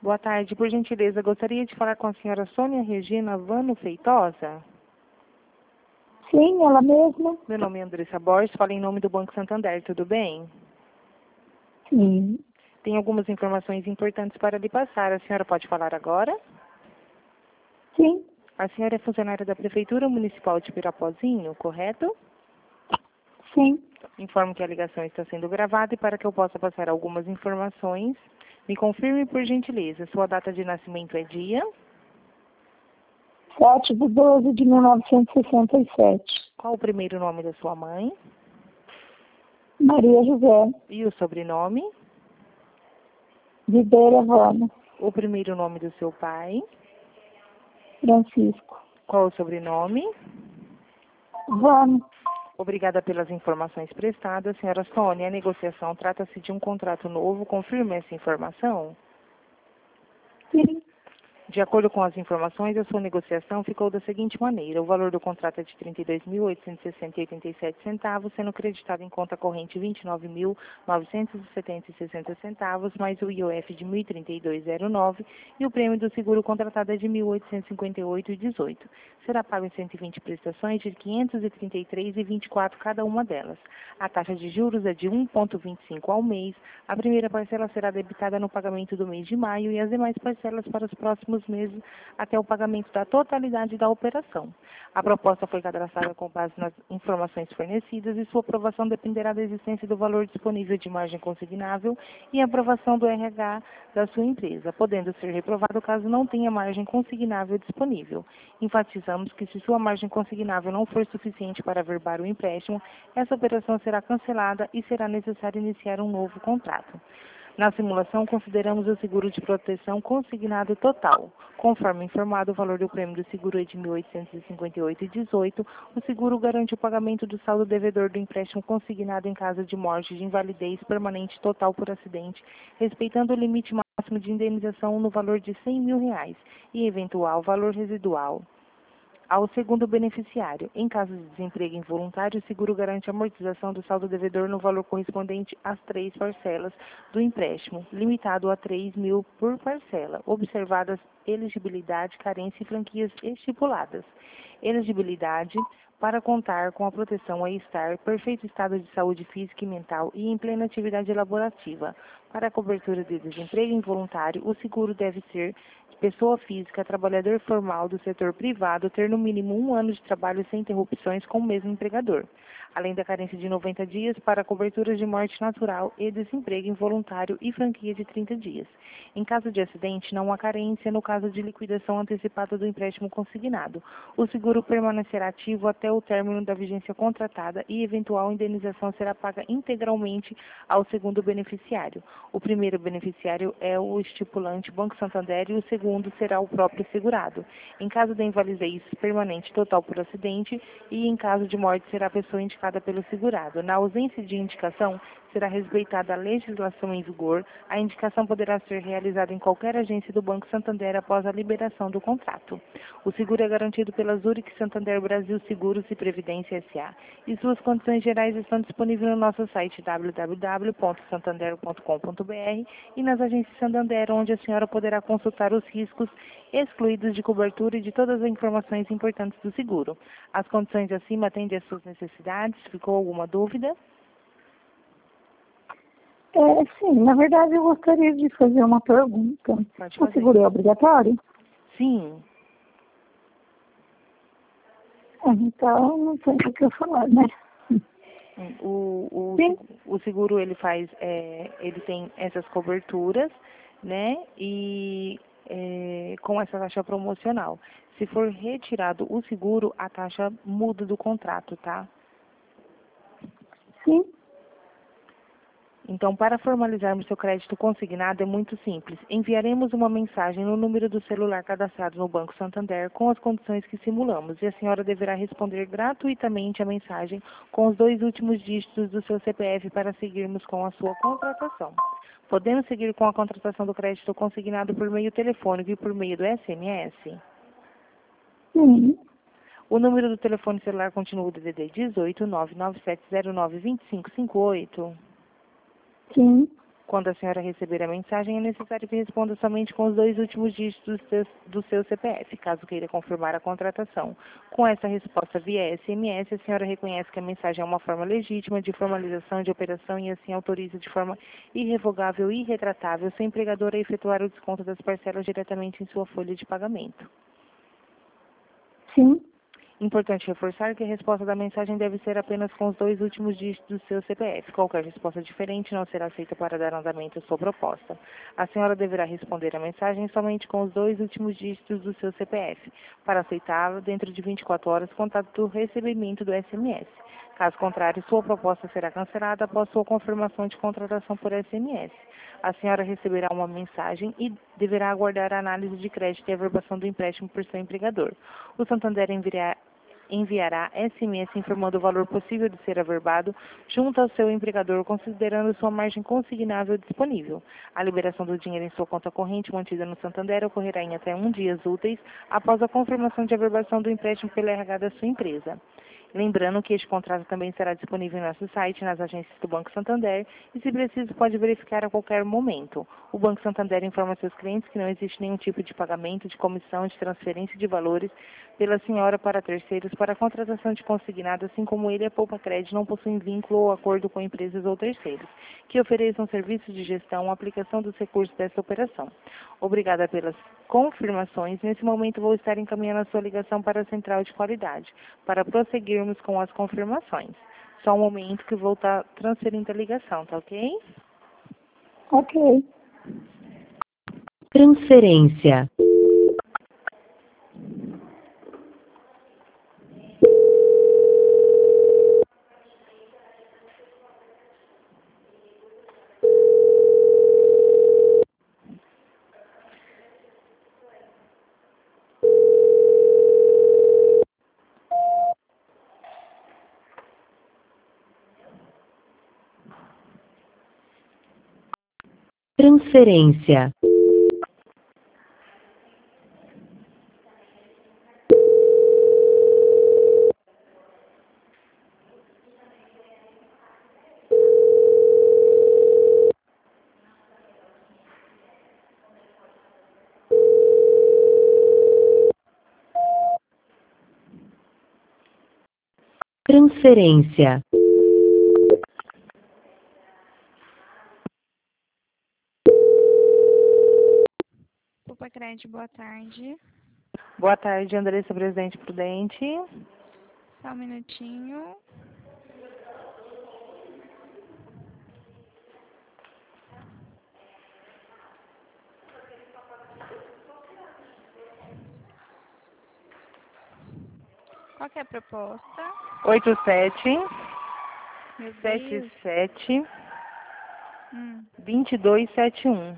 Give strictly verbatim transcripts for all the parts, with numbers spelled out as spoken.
Boa tarde. Por gentileza, gostaria de falar com a senhora Sônia Regina Vano Feitosa. Sim, ela mesma. Meu nome é Andressa Borges, falo em nome do Banco Santander, tudo bem? Sim. Tem algumas informações importantes para lhe passar. A senhora pode falar agora? Sim. A senhora é funcionária da Prefeitura Municipal de Pirapozinho, correto? Sim. Informo que a ligação está sendo gravada e para que eu possa passar algumas informações, me confirme, por gentileza, sua data de nascimento é dia? sete de doze de mil novecentos e sessenta e sete. Qual o primeiro nome da sua mãe? Maria José. E o sobrenome? Videira Vano. O primeiro nome do seu pai? Francisco. Qual o sobrenome? Vano. Obrigada pelas informações prestadas, senhora Sônia. A negociação trata-se de um contrato novo. Confirme essa informação? Sim. De acordo com as informações, a sua negociação ficou da seguinte maneira. O valor do contrato é de trinta e dois mil oitocentos e sessenta e oitenta e sete centavos, sendo creditado em conta corrente vinte e nove mil novecentos e setenta e sessenta centavos, mais o I O F de mil e trinta e dois vírgula zero nove e o prêmio do seguro contratado é de mil oitocentos e cinquenta e oito vírgula dezoito. Será pago em cento e vinte prestações de quinhentos e trinta e três vírgula vinte e quatro cada uma delas. A taxa de juros é de um vírgula vinte e cinco ao mês. A primeira parcela será debitada no pagamento do mês de maio e as demais parcelas para os próximos meses até o pagamento da totalidade da operação. A proposta foi cadastrada com base nas informações fornecidas e sua aprovação dependerá da existência do valor disponível de margem consignável e aprovação do R H da sua empresa, podendo ser reprovado caso não tenha margem consignável disponível. Enfatizamos que se sua margem consignável não for suficiente para averbar o empréstimo, essa operação será cancelada e será necessário iniciar um novo contrato. Na simulação, consideramos o seguro de proteção consignado total. Conforme informado, o valor do prêmio do seguro é de mil oitocentos e cinquenta e oito vírgula dezoito. O seguro garante o pagamento do saldo devedor do empréstimo consignado em caso de morte, de invalidez permanente total por acidente, respeitando o limite máximo de indenização no valor de cem mil reais e eventual valor residual ao segundo beneficiário. Em caso de desemprego involuntário, o seguro garante a amortização do saldo devedor no valor correspondente às três parcelas do empréstimo, limitado a três mil por parcela, observadas elegibilidade, carência e franquias estipuladas. Elegibilidade para contar com a proteção a estar perfeito estado de saúde física e mental e em plena atividade laborativa. Para a cobertura de desemprego involuntário, o seguro deve ser de pessoa física, trabalhador formal do setor privado, ter no mínimo um ano de trabalho sem interrupções com o mesmo empregador, além da carência de noventa dias para coberturas de morte natural e desemprego involuntário e franquia de trinta dias. Em caso de acidente, não há carência no caso de liquidação antecipada do empréstimo consignado. O seguro permanecerá ativo até o término da vigência contratada e eventual indenização será paga integralmente ao segundo beneficiário. O primeiro beneficiário é o estipulante Banco Santander e o segundo será o próprio segurado. Em caso de invalidez permanente total por acidente e em caso de morte será a pessoa indicada pelo segurado. Na ausência de indicação, será respeitada a legislação em vigor. A indicação poderá ser realizada em qualquer agência do Banco Santander após a liberação do contrato. O seguro é garantido pela Zurich Santander Brasil Seguros e Previdência S A e suas condições gerais estão disponíveis no nosso site w w w ponto santander ponto com ponto b r e nas agências Santander, onde a senhora poderá consultar os riscos excluídos de cobertura e de todas as informações importantes do seguro. As condições acima atendem às suas necessidades? Ficou alguma dúvida? É, sim, na verdade eu gostaria de fazer uma pergunta. Pode O fazer. seguro é obrigatório? Sim. É, então, não sei o que eu falar, né? O, o, Sim. o seguro ele faz, é, ele tem essas coberturas, né? E é, com essa taxa promocional. Se for retirado o seguro, a taxa muda do contrato, tá? Sim. Então, para formalizarmos seu crédito consignado é muito simples. Enviaremos uma mensagem no número do celular cadastrado no Banco Santander com as condições que simulamos e a senhora deverá responder gratuitamente a mensagem com os dois últimos dígitos do seu C P F para seguirmos com a sua contratação. Podemos seguir com a contratação do crédito consignado por meio telefônico e por meio do S M S? Sim. O número do telefone celular continua o D D D dezoito, nove nove sete zero nove, dois cinco cinco oito. Sim. Quando a senhora receber a mensagem, é necessário que responda somente com os dois últimos dígitos do seu, do seu C P F, caso queira confirmar a contratação. Com essa resposta via S M S, a senhora reconhece que a mensagem é uma forma legítima de formalização de operação e assim autoriza de forma irrevogável e irretratável seu empregador a efetuar o desconto das parcelas diretamente em sua folha de pagamento. Sim. Importante reforçar que a resposta da mensagem deve ser apenas com os dois últimos dígitos do seu C P F. Qualquer resposta diferente não será aceita para dar andamento à sua proposta. A senhora deverá responder a mensagem somente com os dois últimos dígitos do seu C P F. Para aceitá-la, dentro de vinte e quatro horas, contate do recebimento do S M S. Caso contrário, sua proposta será cancelada após sua confirmação de contratação por S M S. A senhora receberá uma mensagem e deverá aguardar a análise de crédito e averbação do empréstimo por seu empregador. O Santander enviará enviará S M S informando o valor possível de ser averbado junto ao seu empregador, considerando sua margem consignável disponível. A liberação do dinheiro em sua conta corrente mantida no Santander ocorrerá em até um dias úteis após a confirmação de averbação do empréstimo pela R H da sua empresa. Lembrando que este contrato também será disponível em nosso site, nas agências do Banco Santander, e se preciso pode verificar a qualquer momento. O Banco Santander informa seus clientes que não existe nenhum tipo de pagamento, de comissão, de transferência de valores pela senhora para terceiros para a contratação de consignado, assim como ele e a Poupa Crédito não possuem vínculo ou acordo com empresas ou terceiros, que ofereçam serviços de gestão ou aplicação dos recursos dessa operação. Obrigada pelas confirmações. Nesse momento vou estar encaminhando a sua ligação para a central de qualidade, para prosseguirmos com as confirmações. Só um momento que vou estar transferindo a ligação, tá ok? Ok. Transferência. Transferência. Transferência. Poupa Crédito, boa tarde. Boa tarde, Andressa, presidente Prudente. Só um minutinho. Qual que é a proposta? oito sete Meu sete Deus. sete Hum. dois dois sete um.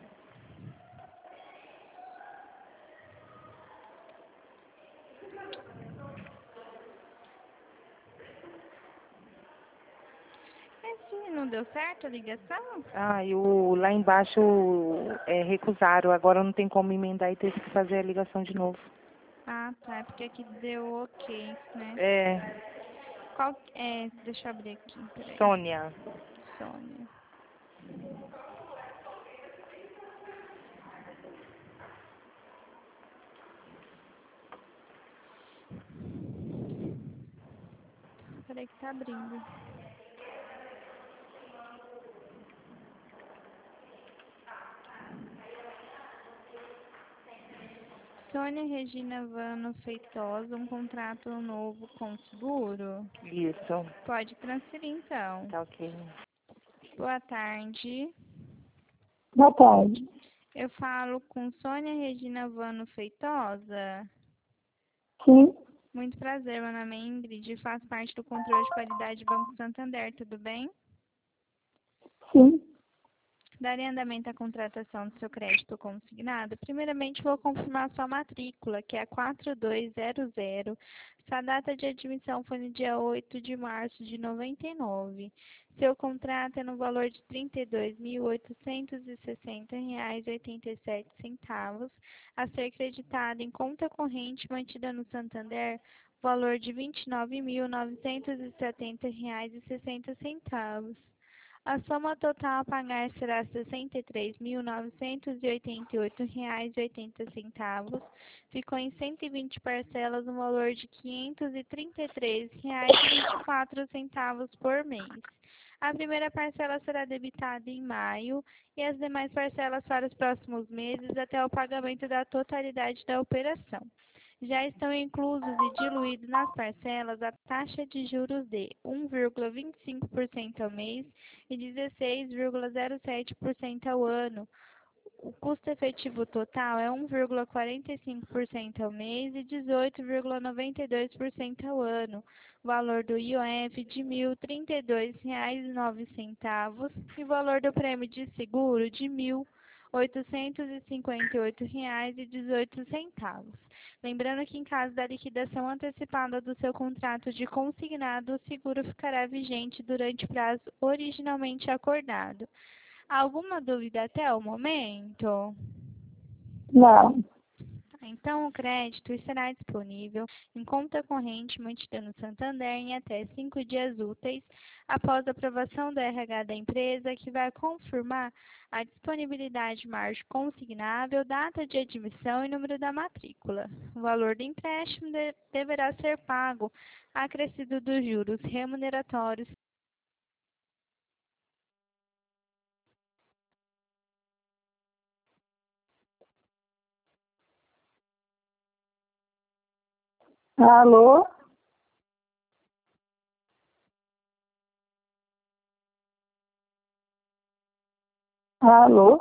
É sim, não deu certo a ligação? Ah, e o, lá embaixo é, recusaram, agora não tem como emendar e teve que fazer a ligação de novo. Ah, tá. É porque aqui deu ok, né? É, Qual é? Deixa eu abrir aqui, peraí. Sônia. Sônia. Peraí que tá abrindo. Sônia Regina Vano Feitosa, um contrato novo com seguro? Isso, Pode transferir então. tá ok. Boa tarde. Boa tarde. Eu falo com Sônia Regina Vano Feitosa. Sim. Muito prazer, meu nome é Ingrid, faço parte do controle de qualidade do Banco Santander, tudo bem? Sim. Darei andamento à contratação do seu crédito consignado. Primeiramente, vou confirmar sua matrícula, que é quatro dois zero zero. Sua data de admissão foi no dia oito de março de noventa e nove. Seu contrato é no valor de trinta e dois mil oitocentos e sessenta reais e oitenta e sete centavos, a ser creditado em conta corrente mantida no Santander, valor de vinte e nove mil novecentos e setenta reais e sessenta centavos. A soma total a pagar será sessenta e três mil novecentos e oitenta e oito reais e oitenta centavos. Ficou em cento e vinte parcelas no valor de quinhentos e trinta e três reais e vinte e quatro centavos por mês. A primeira parcela será debitada em maio e as demais parcelas para os próximos meses até o pagamento da totalidade da operação. Já estão inclusos e diluídos nas parcelas a taxa de juros de um vírgula vinte e cinco por cento ao mês e dezesseis vírgula zero sete por cento ao ano. O custo efetivo total é um vírgula quarenta e cinco por cento ao mês e dezoito vírgula noventa e dois por cento ao ano. O valor do I O F de mil e trinta e dois reais e nove centavos e o valor do prêmio de seguro de mil oitocentos e cinquenta e oito reais e dezoito centavos. Lembrando que em caso da liquidação antecipada do seu contrato de consignado, o seguro ficará vigente durante o prazo originalmente acordado. Alguma dúvida até o momento? Não. Então, o crédito estará disponível em conta corrente mantida no Santander em até cinco dias úteis após a aprovação do R H da empresa, que vai confirmar a disponibilidade de margem consignável, data de admissão e número da matrícula. O valor do empréstimo de- deverá ser pago acrescido dos juros remuneratórios Alô? Alô?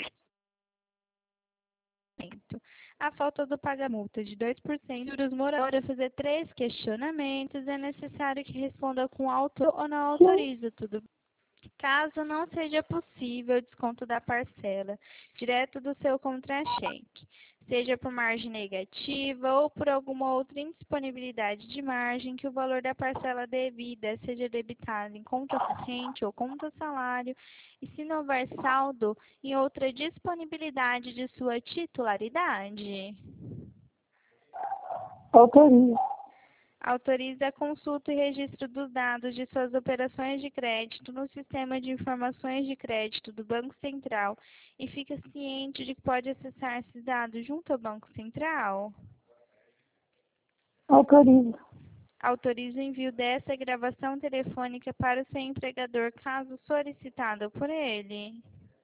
A falta do pagamento de dois por cento dos moradores fazer três questionamentos, é necessário que responda com autor ou não autoriza, tudo bem? Caso não seja possível o desconto da parcela, direto do seu contra-cheque, seja por margem negativa ou por alguma outra indisponibilidade de margem, que o valor da parcela devida seja debitado em conta corrente ou conta salário, e se não houver saldo, em outra disponibilidade de sua titularidade. Autoriza. Autoriza a consulta e registro dos dados de suas operações de crédito no Sistema de Informações de Crédito do Banco Central e fica ciente de que pode acessar esses dados junto ao Banco Central? Autoriza. Autoriza o envio dessa gravação telefônica para o seu empregador, caso solicitado por ele?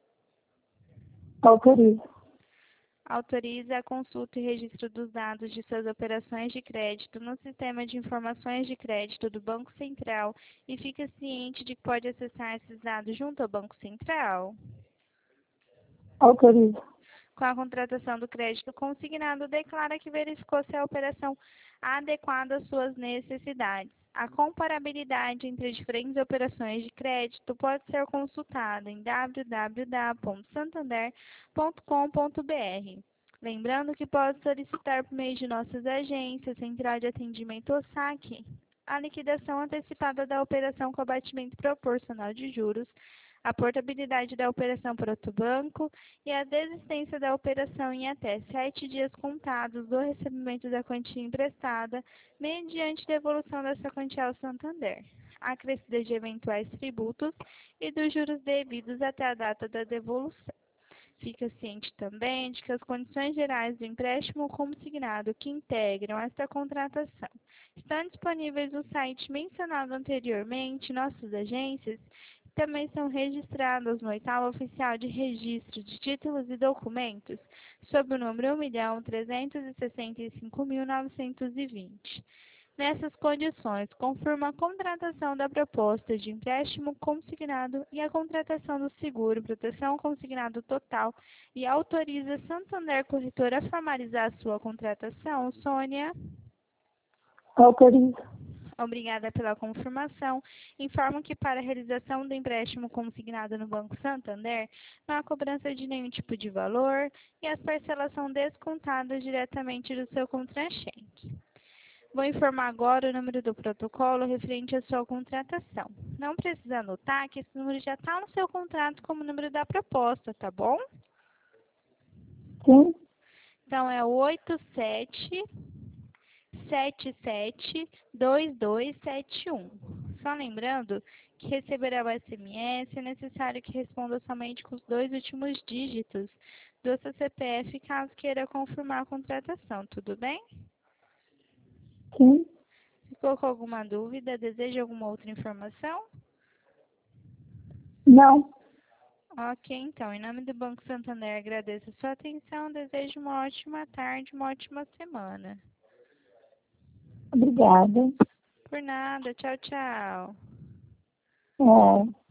Autoriza. Autoriza a consulta e registro dos dados de suas operações de crédito no Sistema de Informações de Crédito do Banco Central e fica ciente de que pode acessar esses dados junto ao Banco Central? Autoriza. Com a contratação do crédito consignado, declara que verificou se a operação adequada às suas necessidades. A comparabilidade entre diferentes operações de crédito pode ser consultada em w w w ponto santander ponto com ponto b r. Lembrando que pode solicitar por meio de nossas agências, Central de Atendimento ou S A C, a liquidação antecipada da operação com abatimento proporcional de juros, a portabilidade da operação para outro banco e a desistência da operação em até sete dias contados do recebimento da quantia emprestada, mediante devolução dessa quantia ao Santander, acrescida de eventuais tributos e dos juros devidos até a data da devolução. Fica ciente também de que as condições gerais do empréstimo consignado que integram esta contratação estão disponíveis no site mencionado anteriormente, nossas agências, também são registradas no oitavo oficial de registro de títulos e documentos, sob o número um milhão trezentos e sessenta e cinco mil novecentos e vinte. Nessas condições, confirma a contratação da proposta de empréstimo consignado e a contratação do seguro proteção consignado total e autoriza Santander Corretora a formalizar a sua contratação, Sônia? Autoriza. Obrigada pela confirmação. Informo que para a realização do empréstimo consignado no Banco Santander, não há cobrança de nenhum tipo de valor e as parcelas são descontadas diretamente do seu contra-cheque. Vou informar agora o número do protocolo referente à sua contratação. Não precisa anotar que esse número já está no seu contrato como número da proposta, tá bom? Sim. Então, é o oito sete sete sete dois dois sete um. Só lembrando que receberá o S M S, é necessário que responda somente com os dois últimos dígitos do seu C P F, caso queira confirmar a contratação. Tudo bem? Sim. Ficou com alguma dúvida? Deseja alguma outra informação? Não. Ok, então, em nome do Banco Santander, agradeço a sua atenção, desejo uma ótima tarde, uma ótima semana. Obrigada. Por nada, tchau, tchau. É.